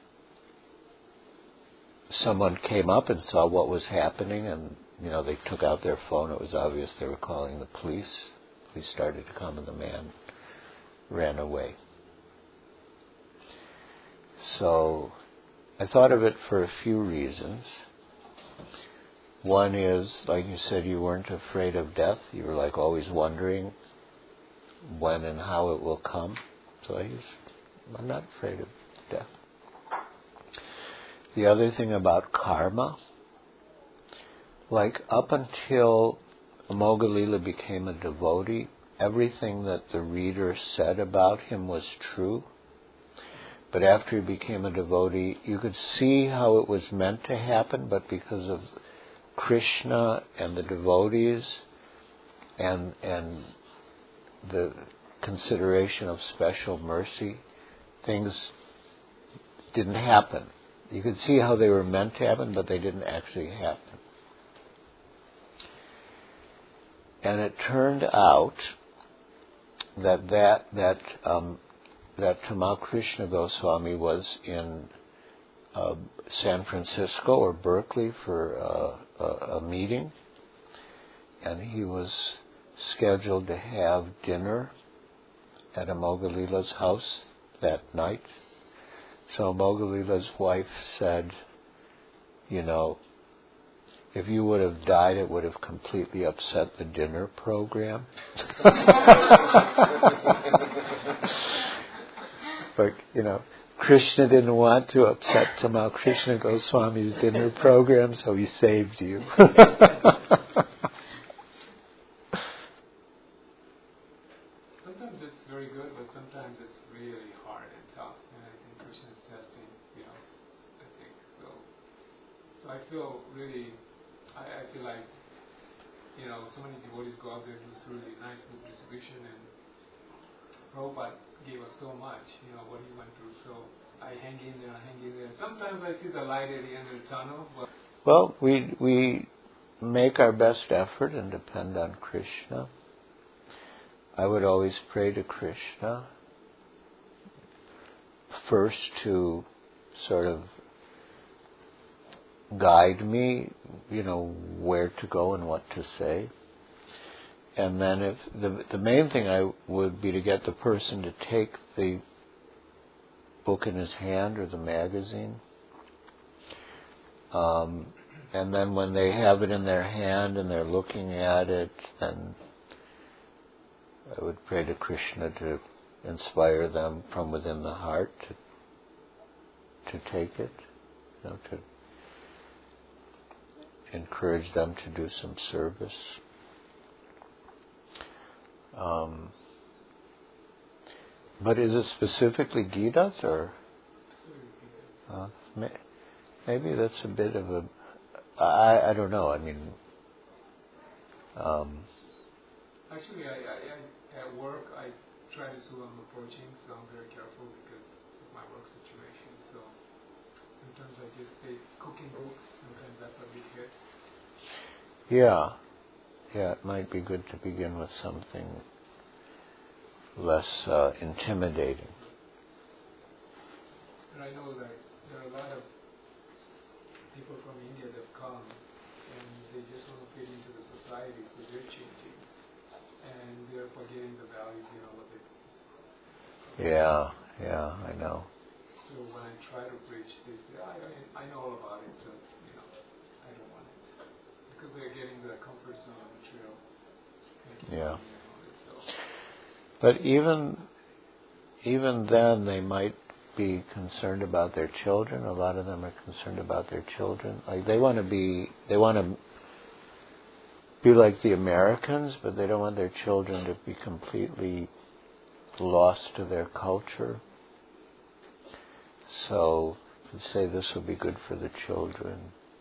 someone came up and saw what was happening, and they took out their phone. It was obvious they were calling the police. Police started to come, and the man ran away. So I thought of it for a few reasons. One is, like you said, you weren't afraid of death. You were always wondering when and how it will come. So I'm not afraid of death. The other thing about karma, up until Amoghadeva became a devotee, everything that the reader said about him was true. But after he became a devotee, you could see how it was meant to happen, but because of Krishna and the devotees and the consideration of special mercy, things didn't happen. You could see how they were meant to happen, but they didn't actually happen. And it turned out that Tamal Krishna Goswami was in San Francisco or Berkeley for a meeting, and he was scheduled to have dinner at Amoghadev's house that night. So Amoghadev's wife said, if you would have died, it would have completely upset the dinner program. But, Krishna didn't want to upset Tamal Krishna Goswami's dinner program, so he saved you. Sometimes it's very good, but sometimes it's really hard and tough. And I think Krishna is testing, I think so. So I feel really, I feel like, so many devotees go out there and do this really nice book distribution, and Prabhupada gave us so much, what he went through. So I hang in there. Sometimes I see the light at the end of the tunnel. But well, we make our best effort and depend on Krishna. I would always pray to Krishna first to sort of guide me, where to go and what to say. And then if the main thing I would be to get the person to take the book in his hand or the magazine. And then when they have it in their hand and they're looking at it, then I would pray to Krishna to inspire them from within the heart to take it, to encourage them to do some service. But is it specifically Gita's, or maybe that's a bit of a I don't know. I mean, actually, I at work I try to see who I'm approaching, so I'm very careful because of my work situation. So sometimes I just take cooking books. Sometimes that's a big hit. Yeah, it might be good to begin with something less intimidating. And I know that there are a lot of people from India that come and they just want to fit into the society, so they're changing, and they're forgetting the values, what they. Yeah, I know. So when I try to preach, they say, I know all about it, so I don't want it, because they're getting the comfort zone of material. Yeah. But even then, they might be concerned about their children. A lot of them are concerned about their children. Like they want to be like the Americans, but they don't want their children to be completely lost to their culture. So, to say this will be good for the children.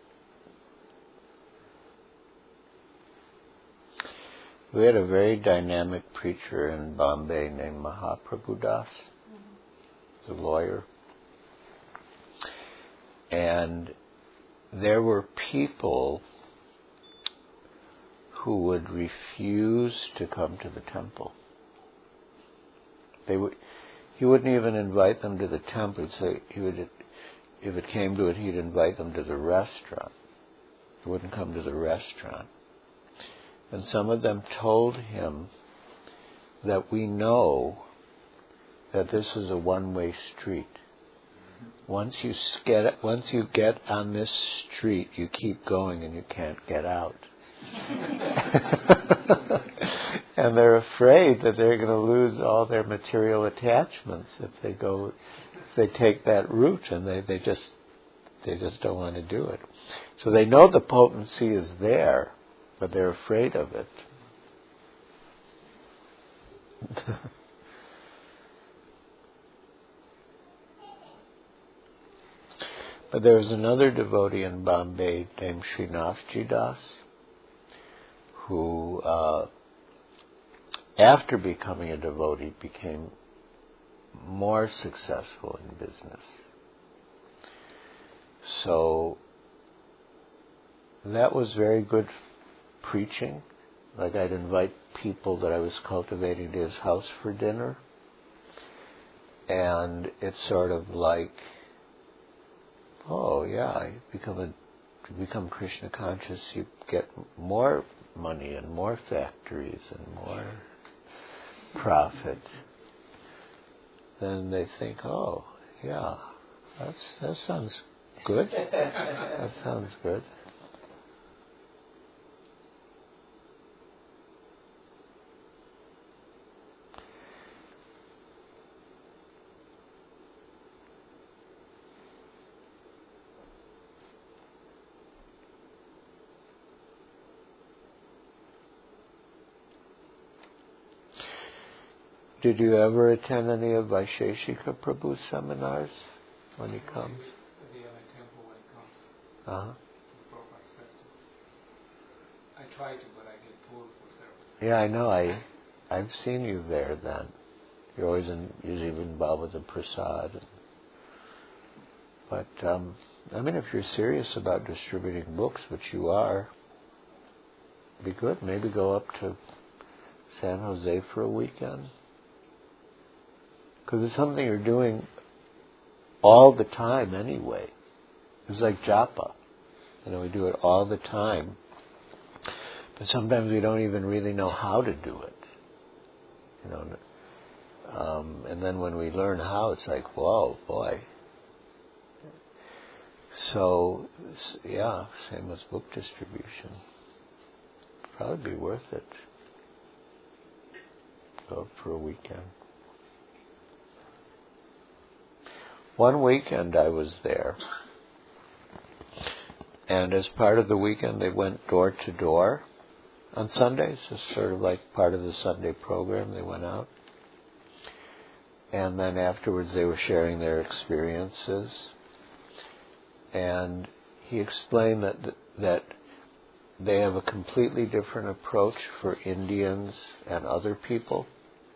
We had a very dynamic preacher in Bombay named Mahaprabhu Das, the lawyer. And there were people who would refuse to come to the temple. He wouldn't even invite them to the temple. He'd say if it came to it, he'd invite them to the restaurant. He wouldn't come to the restaurant. And some of them told him that we know that this is a one-way street. Once you get on this street, you keep going and you can't get out. And they're afraid that they're going to lose all their material attachments if they take that route, and they just don't want to do it. So they know the potency is there, but they're afraid of it. But there was another devotee in Bombay named Srinathji Das, who, after becoming a devotee, became more successful in business. So that was very good preaching. Like I'd invite people that I was cultivating to his house for dinner, and it's sort of like, oh yeah, you become Krishna conscious, you get more money and more factories and more profit. Then they think, oh yeah, that sounds good. That sounds good. Did you ever attend any of Vaisheshika Prabhu's seminars when he comes? At the other temple when it comes. Uh-huh. To Prabhupada's festival. I try to, but I get pulled for several. Yeah, I know. I've seen you there then. You're always usually involved with the prasad. But, if you're serious about distributing books, which you are, it'd be good. Maybe go up to San Jose for a weekend. Because it's something you're doing all the time anyway. It's like japa. We do it all the time. But sometimes we don't even really know how to do it. And then when we learn how, it's like, whoa, boy. So, yeah, same as book distribution. Probably be worth it. Go up for a weekend. One weekend I was there, and as part of the weekend they went door to door on Sundays. It's sort of like part of the Sunday program. They went out, and then afterwards they were sharing their experiences. And he explained that they have a completely different approach for Indians and other people.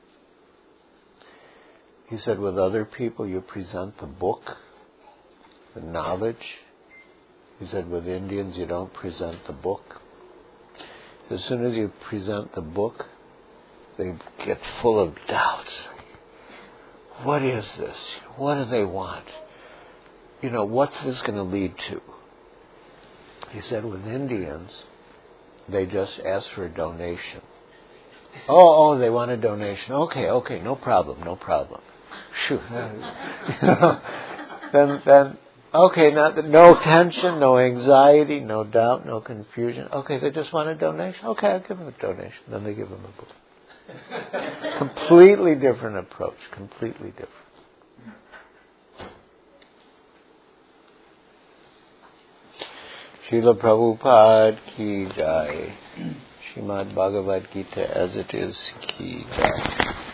He said, with other people you present the book, the knowledge. He said, with Indians you don't present the book. So as soon as you present the book, they get full of doubts. What is this? What do they want? What's this going to lead to? He said with Indians, they just ask for a donation. Oh, they want a donation. Okay, no problem. Shoot. Then, okay, no tension, no anxiety, no doubt, no confusion. Okay, they just want a donation. Okay, I'll give them a donation. Then they give them a book. Completely different approach. Completely different. Srila Prabhupada ki jai. Srimad Bhagavad Gita as it is ki jai.